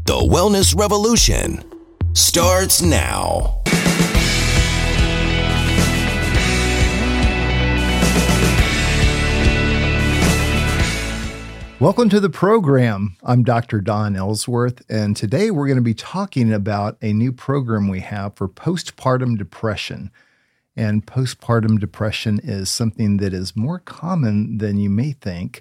The Wellness Revolution starts now. Welcome to the program. I'm Dr. Don Ellsworth, and today we're going to be talking about a new program we have for postpartum depression. And postpartum depression is something that is more common than you may think.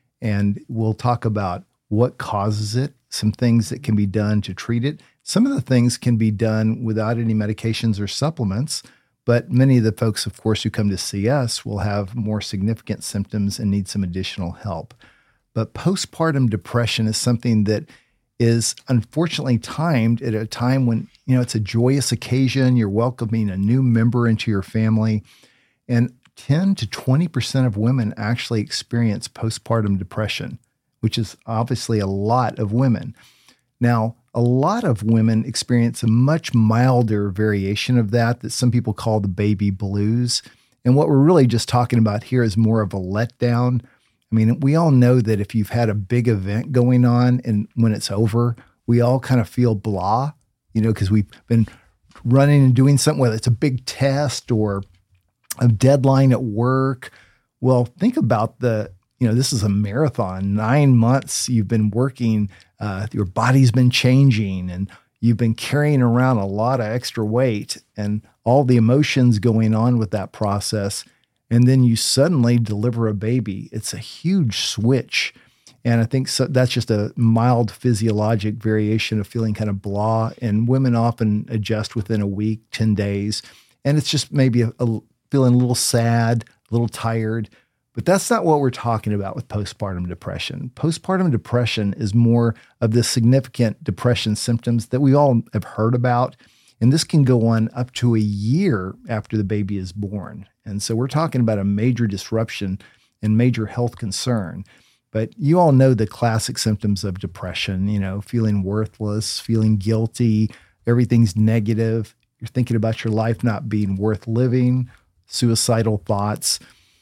And we'll talk about what causes it, some things that can be done to treat it. Some of the things can be done without any medications or supplements, but many of the folks, of course, who come to see us will have more significant symptoms and need some additional help. But postpartum depression is something that is unfortunately timed at a time when, it's a joyous occasion. You're welcoming a new member into your family. And 10 to 20% of women actually experience postpartum depression, which is obviously a lot of women. Now, a lot of women experience a much milder variation of that some people call the baby blues. And what we're really just talking about here is more of a letdown. I mean, we all know that if you've had a big event going on and when it's over, we all kind of feel blah, because we've been running and doing something, whether it's a big test or a deadline at work. Well, think about this is a marathon, 9 months you've been working, your body's been changing and you've been carrying around a lot of extra weight and all the emotions going on with that process. And then you suddenly deliver a baby. It's a huge switch. And I think that's just a mild physiologic variation of feeling kind of blah. And women often adjust within a week, 10 days. And it's just maybe feeling a little sad, a little tired. But that's not what we're talking about with postpartum depression. Postpartum depression is more of the significant depression symptoms that we all have heard about. And this can go on up to a year after the baby is born. And so we're talking about a major disruption and major health concern. But you all know the classic symptoms of depression, feeling worthless, feeling guilty, everything's negative. You're thinking about your life not being worth living, suicidal thoughts,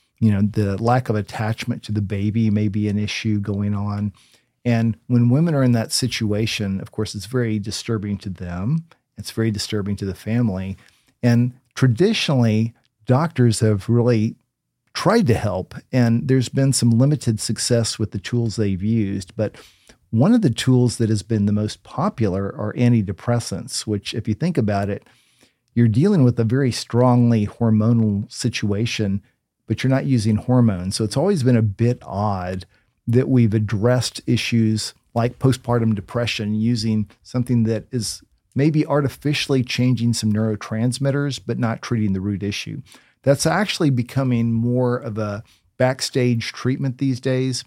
the lack of attachment to the baby may be an issue going on. And when women are in that situation, of course, it's very disturbing to them. It's very disturbing to the family. And traditionally, doctors have really tried to help, and there's been some limited success with the tools they've used. But one of the tools that has been the most popular are antidepressants, which, if you think about it, you're dealing with a very strongly hormonal situation, but you're not using hormones. So it's always been a bit odd that we've addressed issues like postpartum depression using something that is maybe artificially changing some neurotransmitters, but not treating the root issue. That's actually becoming more of a backstage treatment these days.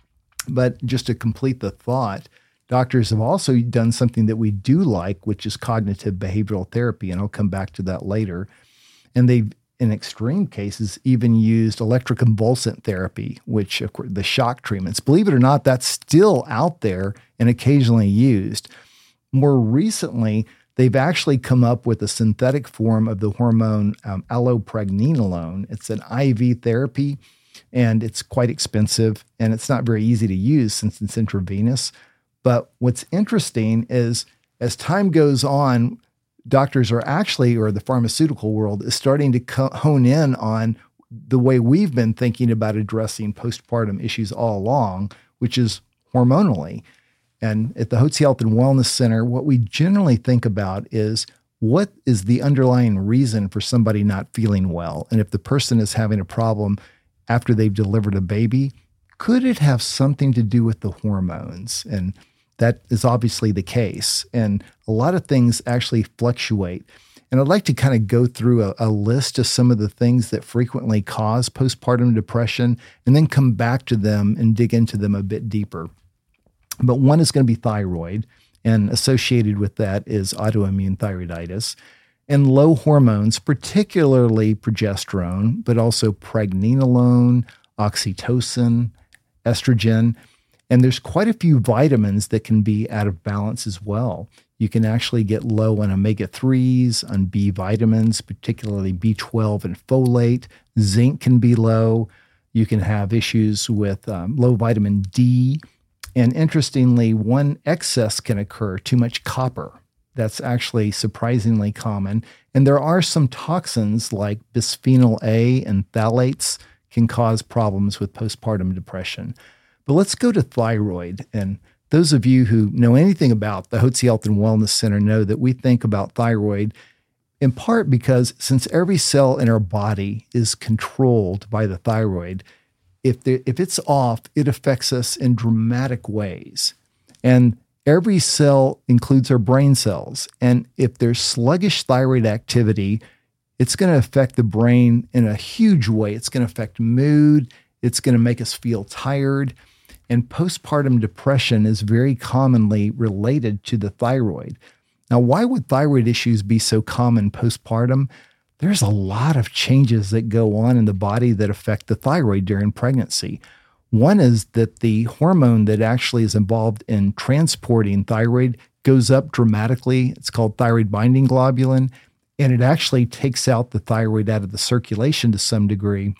But just to complete the thought, doctors have also done something that we do like, which is cognitive behavioral therapy. And I'll come back to that later. And they've, in extreme cases, even used electroconvulsant therapy, which, of course, the shock treatments. Believe it or not, that's still out there and occasionally used. More recently, they've actually come up with a synthetic form of the hormone allopregnanolone. It's an IV therapy, and it's quite expensive, and it's not very easy to use since it's intravenous. But what's interesting is as time goes on, doctors are actually, or the pharmaceutical world, is starting to hone in on the way we've been thinking about addressing postpartum issues all along, which is hormonally. And at the Hotze Health and Wellness Center, what we generally think about is what is the underlying reason for somebody not feeling well? And if the person is having a problem after they've delivered a baby, could it have something to do with the hormones? And that is obviously the case. And a lot of things actually fluctuate. And I'd like to kind of go through a list of some of the things that frequently cause postpartum depression and then come back to them and dig into them a bit deeper. But one is going to be thyroid, and associated with that is autoimmune thyroiditis and low hormones, particularly progesterone, but also pregnenolone, oxytocin, estrogen. And there's quite a few vitamins that can be out of balance as well. You can actually get low on omega-3s, on B vitamins, particularly B12 and folate. Zinc can be low. You can have issues with low vitamin D. And interestingly, one excess can occur, too much copper. That's actually surprisingly common. And there are some toxins like bisphenol A and phthalates can cause problems with postpartum depression. But let's go to thyroid. And those of you who know anything about the Hotze Health and Wellness Center know that we think about thyroid in part because since every cell in our body is controlled by the thyroid, if it's off, it affects us in dramatic ways. And every cell includes our brain cells. And if there's sluggish thyroid activity, it's going to affect the brain in a huge way. It's going to affect mood. It's going to make us feel tired. And postpartum depression is very commonly related to the thyroid. Now, why would thyroid issues be so common postpartum? There's a lot of changes that go on in the body that affect the thyroid during pregnancy. One is that the hormone that actually is involved in transporting thyroid goes up dramatically. It's called thyroid binding globulin, and it actually takes out the thyroid out of the circulation to some degree.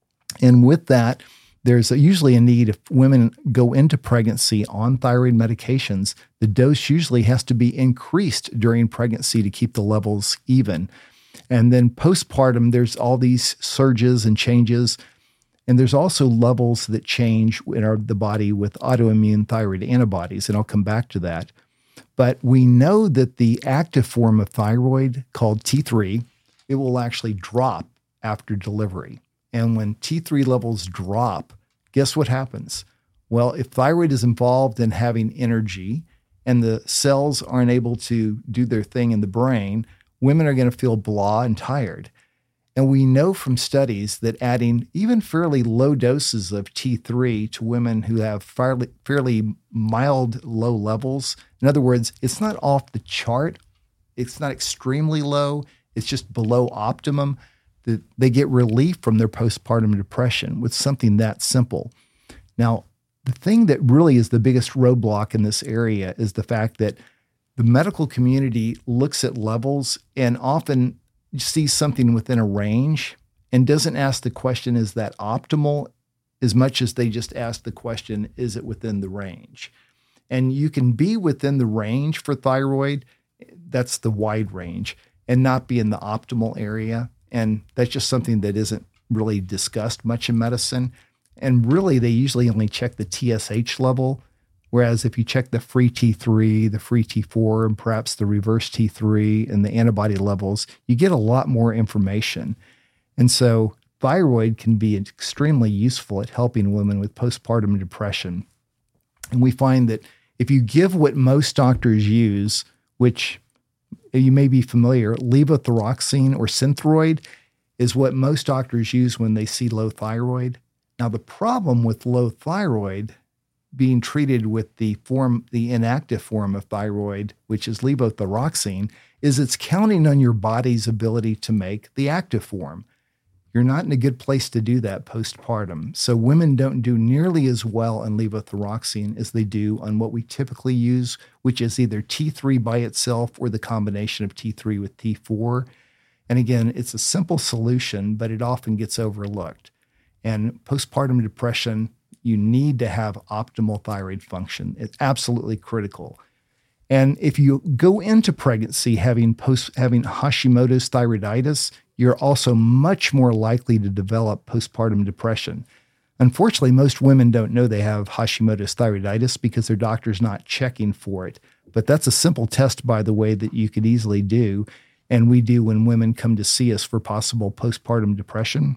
And with that, there's usually a need if women go into pregnancy on thyroid medications, the dose usually has to be increased during pregnancy to keep the levels even. And then postpartum, there's all these surges and changes. And there's also levels that change in the body with autoimmune thyroid antibodies, and I'll come back to that. But we know that the active form of thyroid, called T3, it will actually drop after delivery. And when T3 levels drop, guess what happens? Well, if thyroid is involved in having energy and the cells aren't able to do their thing in the brain, women are going to feel blah and tired. And we know from studies that adding even fairly low doses of T3 to women who have fairly mild low levels, in other words, it's not off the chart, it's not extremely low, it's just below optimum, that they get relief from their postpartum depression with something that simple. Now, the thing that really is the biggest roadblock in this area is the fact that the medical community looks at levels and often sees something within a range and doesn't ask the question, is that optimal, as much as they just ask the question, is it within the range? And you can be within the range for thyroid, that's the wide range, and not be in the optimal area. And that's just something that isn't really discussed much in medicine. And really, they usually only check the TSH level, whereas if you check the free T3, the free T4, and perhaps the reverse T3 and the antibody levels, you get a lot more information. And so thyroid can be extremely useful at helping women with postpartum depression. And we find that if you give what most doctors use, which you may be familiar, levothyroxine or Synthroid is what most doctors use when they see low thyroid. Now, the problem with low thyroid being treated with the inactive form of thyroid, which is levothyroxine, is it's counting on your body's ability to make the active form. You're not in a good place to do that postpartum. So women don't do nearly as well on levothyroxine as they do on what we typically use, which is either T3 by itself or the combination of T3 with T4. And again, it's a simple solution, but it often gets overlooked. And postpartum depression, you need to have optimal thyroid function. It's absolutely critical. And if you go into pregnancy having Hashimoto's thyroiditis, you're also much more likely to develop postpartum depression. Unfortunately, most women don't know they have Hashimoto's thyroiditis because their doctor's not checking for it. But that's a simple test, by the way, that you could easily do. And we do when women come to see us for possible postpartum depression.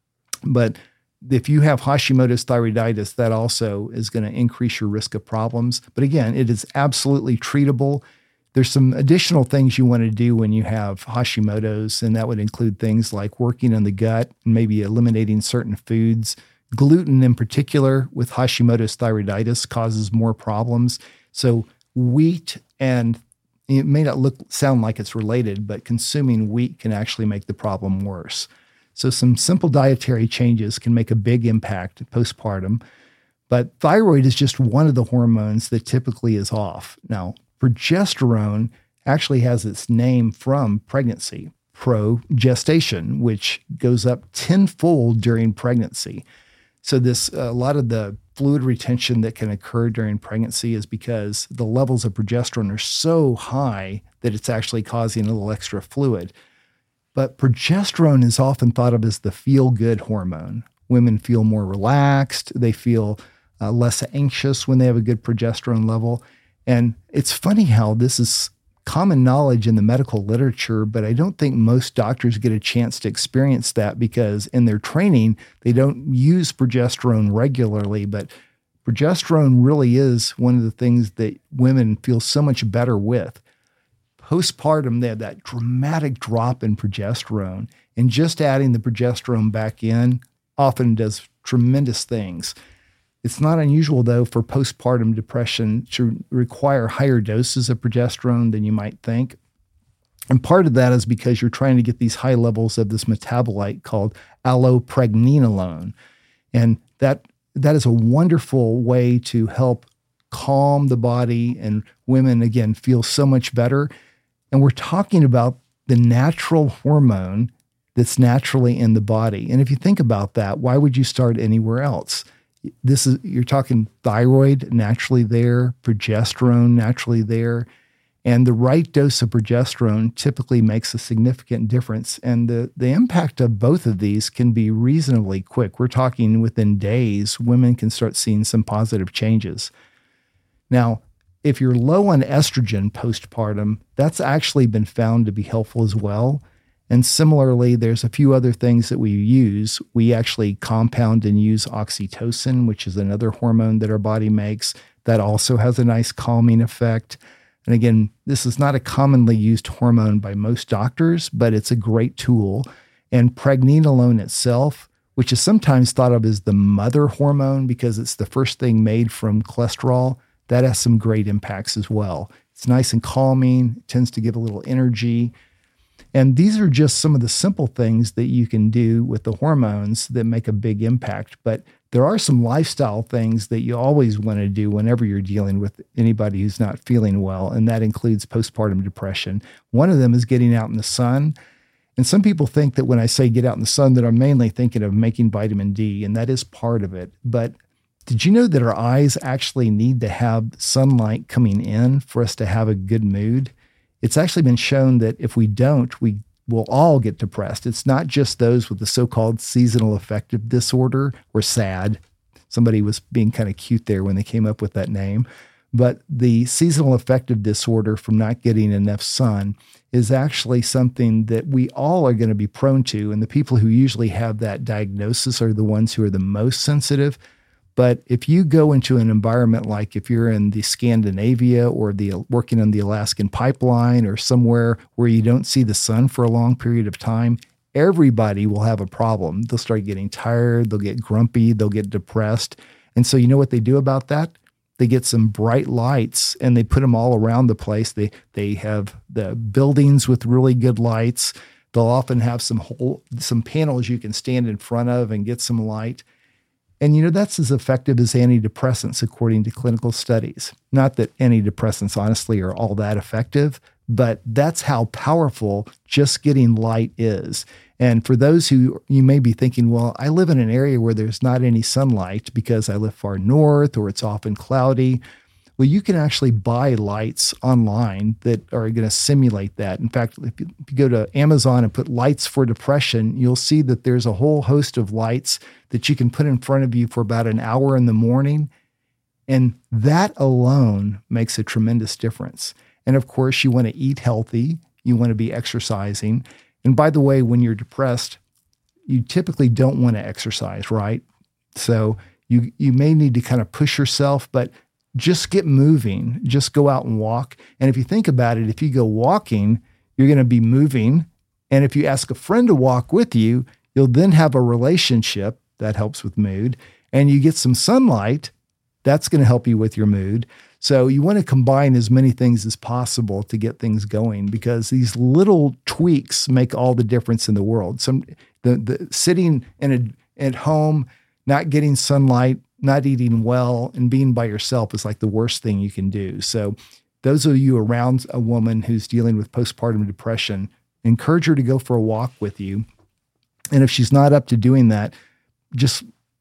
But if you have Hashimoto's thyroiditis, that also is going to increase your risk of problems. But again, it is absolutely treatable. There's some additional things you want to do when you have Hashimoto's, and that would include things like working on the gut and maybe eliminating certain foods. Gluten in particular with Hashimoto's thyroiditis causes more problems. So wheat, and it may not sound like it's related, but consuming wheat can actually make the problem worse. So some simple dietary changes can make a big impact postpartum. But thyroid is just one of the hormones that typically is off. Now, progesterone actually has its name from pregnancy, progestation, which goes up tenfold during pregnancy. So a lot of the fluid retention that can occur during pregnancy is because the levels of progesterone are so high that it's actually causing a little extra fluid. But progesterone is often thought of as the feel-good hormone. Women feel more relaxed. They feel less anxious when they have a good progesterone level. And it's funny how this is common knowledge in the medical literature, but I don't think most doctors get a chance to experience that because in their training, they don't use progesterone regularly. But progesterone really is one of the things that women feel so much better with. Postpartum, they have that dramatic drop in progesterone, and just adding the progesterone back in often does tremendous things. It's not unusual, though, for postpartum depression to require higher doses of progesterone than you might think. And part of that is because you're trying to get these high levels of this metabolite called allopregnenolone. And that is a wonderful way to help calm the body, and women, again, feel so much better. And we're talking about the natural hormone that's naturally in the body. And if you think about that, why would you start anywhere else? You're talking thyroid naturally there, progesterone naturally there, and the right dose of progesterone typically makes a significant difference. And the impact of both of these can be reasonably quick. We're talking within days, women can start seeing some positive changes. Now, if you're low on estrogen postpartum, that's actually been found to be helpful as well. And similarly, there's a few other things that we use. We actually compound and use oxytocin, which is another hormone that our body makes that also has a nice calming effect. And again, this is not a commonly used hormone by most doctors, but it's a great tool. And pregnenolone itself, which is sometimes thought of as the mother hormone because it's the first thing made from cholesterol, that has some great impacts as well. It's nice and calming. It tends to give a little energy. And these are just some of the simple things that you can do with the hormones that make a big impact. But there are some lifestyle things that you always want to do whenever you're dealing with anybody who's not feeling well, and that includes postpartum depression. One of them is getting out in the sun. And some people think that when I say get out in the sun, that I'm mainly thinking of making vitamin D, and that is part of it. But did you know that our eyes actually need to have sunlight coming in for us to have a good mood? It's actually been shown that if we don't, we will all get depressed. It's not just those with the so-called seasonal affective disorder or SAD. Somebody was being kind of cute there when they came up with that name. But the seasonal affective disorder from not getting enough sun is actually something that we all are going to be prone to. And the people who usually have that diagnosis are the ones who are the most sensitive. But if you go into an environment like if you're in the Scandinavia or working on the Alaskan pipeline or somewhere where you don't see the sun for a long period of time, everybody will have a problem. They'll start getting tired, they'll get grumpy, they'll get depressed. And so you know what they do about that? They get some bright lights and they put them all around the place. They have the buildings with really good lights. They'll often have some panels you can stand in front of and get some light. And, you know, that's as effective as antidepressants, according to clinical studies. Not that antidepressants, honestly, are all that effective, but that's how powerful just getting light is. And for those who you may be thinking, well, I live in an area where there's not any sunlight because I live far north or it's often cloudy. Well, you can actually buy lights online that are going to simulate that. In fact, if you go to Amazon and put lights for depression, you'll see that there's a whole host of lights that you can put in front of you for about an hour in the morning. And that alone makes a tremendous difference. And of course, you want to eat healthy. You want to be exercising. And by the way, when you're depressed, you typically don't want to exercise, right? So you may need to kind of push yourself, but just get moving, just go out and walk. And if you think about it, if you go walking, you're going to be moving. And if you ask a friend to walk with you, you'll then have a relationship that helps with mood. And you get some sunlight, that's going to help you with your mood. So you want to combine as many things as possible to get things going because these little tweaks make all the difference in the world. The sitting at home, not getting sunlight, not eating well, and being by yourself is like the worst thing you can do. So those of you around a woman who's dealing with postpartum depression, encourage her to go for a walk with you. And if she's not up to doing that, just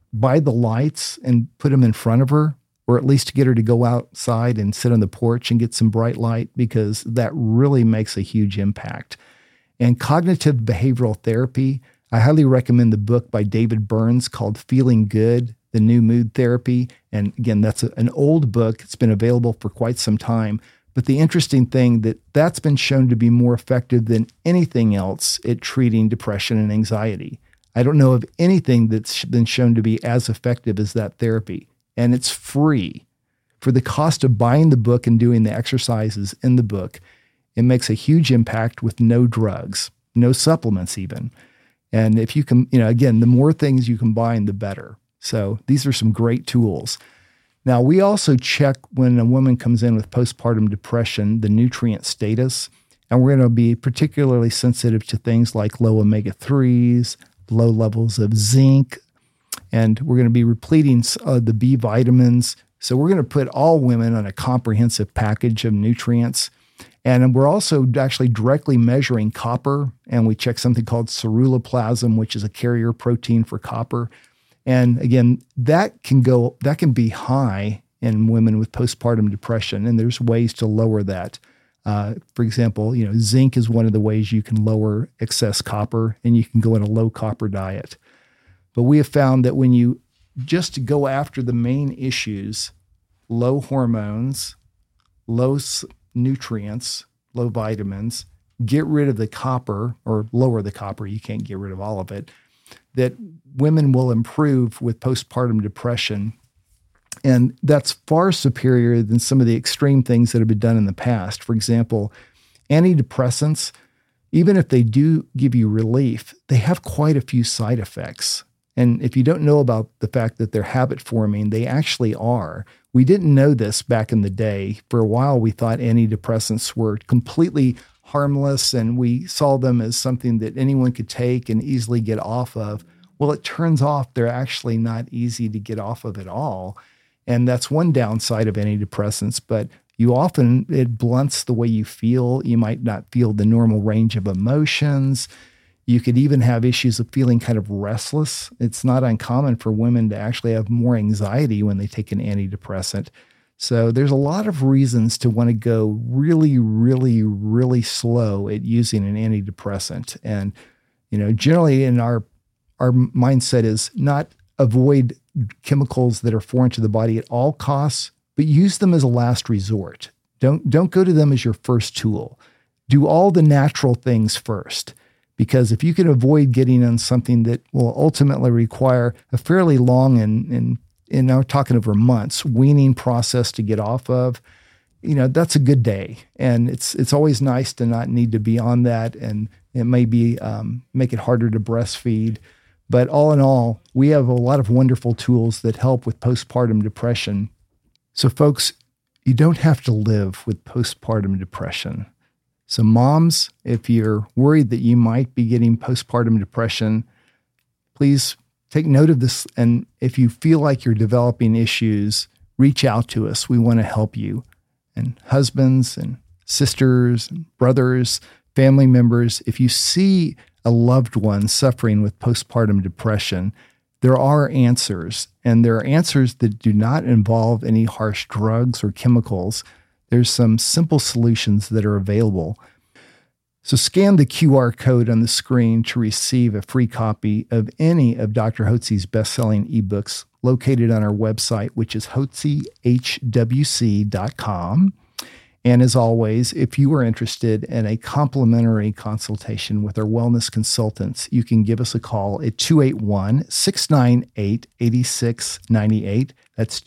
buy the lights and put them in front of her, or at least get her to go outside and sit on the porch and get some bright light, because that really makes a huge impact. And cognitive behavioral therapy, I highly recommend the book by David Burns called Feeling Good, The New Mood Therapy. And again, that's an old book. It's been available for quite some time. But the interesting thing that's been shown to be more effective than anything else at treating depression and anxiety. I don't know of anything that's been shown to be as effective as that therapy. And it's free. For the cost of buying the book and doing the exercises in the book, it makes a huge impact with no drugs, no supplements even. And if you can, again, the more things you combine, the better. So these are some great tools. Now, we also check when a woman comes in with postpartum depression, the nutrient status, and we're going to be particularly sensitive to things like low omega-3s, low levels of zinc, and we're going to be repleting the B vitamins. So we're going to put all women on a comprehensive package of nutrients. And we're also actually directly measuring copper, and we check something called ceruloplasmin, which is a carrier protein for copper. And again, that can be high in women with postpartum depression, and there's ways to lower that. For example, zinc is one of the ways you can lower excess copper, and you can go on a low copper diet. But we have found that when you just go after the main issues, low hormones, low nutrients, low vitamins, get rid of the copper or lower the copper, you can't get rid of all of it, that women will improve with postpartum depression. And that's far superior than some of the extreme things that have been done in the past. For example, antidepressants, even if they do give you relief, they have quite a few side effects. And if you don't know about the fact that they're habit forming, they actually are. We didn't know this back in the day. For a while, we thought antidepressants were completely harmless, and we saw them as something that anyone could take and easily get off of. Well, it turns out they're actually not easy to get off of at all. And that's one downside of antidepressants, but it blunts the way you feel. You might not feel the normal range of emotions. You could even have issues of feeling kind of restless. It's not uncommon for women to actually have more anxiety when they take an antidepressant. So there's a lot of reasons to want to go really, really, really slow at using an antidepressant. And, generally in our mindset is not avoid chemicals that are foreign to the body at all costs, but use them as a last resort. Don't go to them as your first tool. Do all the natural things first. Because if you can avoid getting on something that will ultimately require a fairly long and now we're talking over months, weaning process to get off of, that's a good day. And it's always nice to not need to be on that. And it may be make it harder to breastfeed. But all in all, we have a lot of wonderful tools that help with postpartum depression. So folks, you don't have to live with postpartum depression. So moms, if you're worried that you might be getting postpartum depression, please take note of this. And if you feel like you're developing issues, reach out to us. We want to help you. And husbands and sisters and brothers, family members, if you see a loved one suffering with postpartum depression, there are answers. And there are answers that do not involve any harsh drugs or chemicals. There's some simple solutions that are available. So scan the QR code on the screen to receive a free copy of any of Dr. Hotze's best-selling ebooks located on our website, which is hotzehwc.com. And as always, if you are interested in a complimentary consultation with our wellness consultants, you can give us a call at 281-698-8698. That's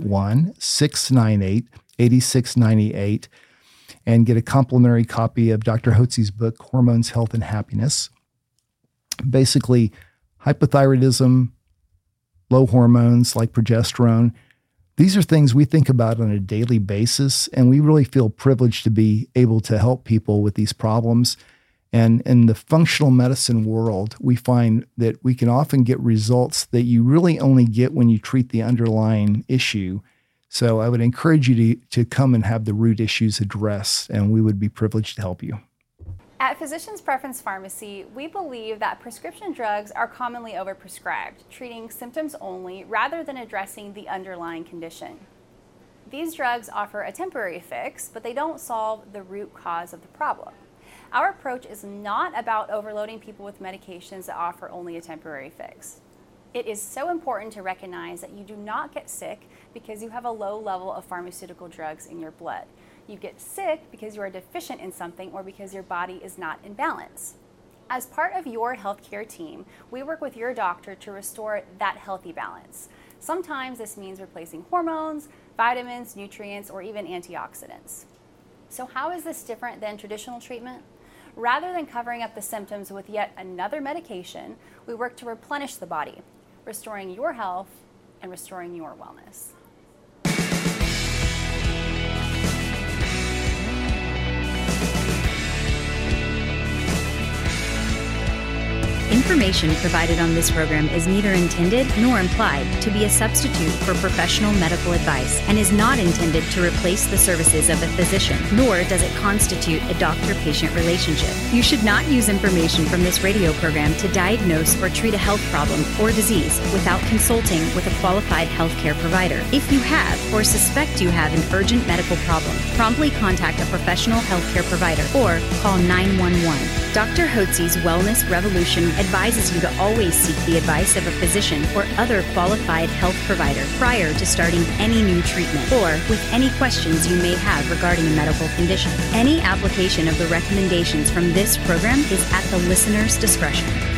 281-698-8698, and get a complimentary copy of Dr. Hotze's book, Hormones, Health, and Happiness. Basically, hypothyroidism, low hormones like progesterone, these are things we think about on a daily basis, and we really feel privileged to be able to help people with these problems. And in the functional medicine world, we find that we can often get results that you really only get when you treat the underlying issue. So I would encourage you to come and have the root issues addressed, and we would be privileged to help you. At Physicians Preference Pharmacy, we believe that prescription drugs are commonly overprescribed, treating symptoms only rather than addressing the underlying condition. These drugs offer a temporary fix, but they don't solve the root cause of the problem. Our approach is not about overloading people with medications that offer only a temporary fix. It is so important to recognize that you do not get sick because you have a low level of pharmaceutical drugs in your blood. You get sick because you are deficient in something or because your body is not in balance. As part of your healthcare team, we work with your doctor to restore that healthy balance. Sometimes this means replacing hormones, vitamins, nutrients, or even antioxidants. So how is this different than traditional treatment? Rather than covering up the symptoms with yet another medication, we work to replenish the body, restoring your health and restoring your wellness. Information provided on this program is neither intended nor implied to be a substitute for professional medical advice and is not intended to replace the services of a physician, nor does it constitute a doctor-patient relationship. You should not use information from this radio program to diagnose or treat a health problem or disease without consulting with a qualified healthcare provider. If you have or suspect you have an urgent medical problem, promptly contact a professional healthcare provider or call 911. Dr. Hotze's Wellness Revolution advises you to always seek the advice of a physician or other qualified health provider prior to starting any new treatment or with any questions you may have regarding a medical condition. Any application of the recommendations from this program is at the listener's discretion.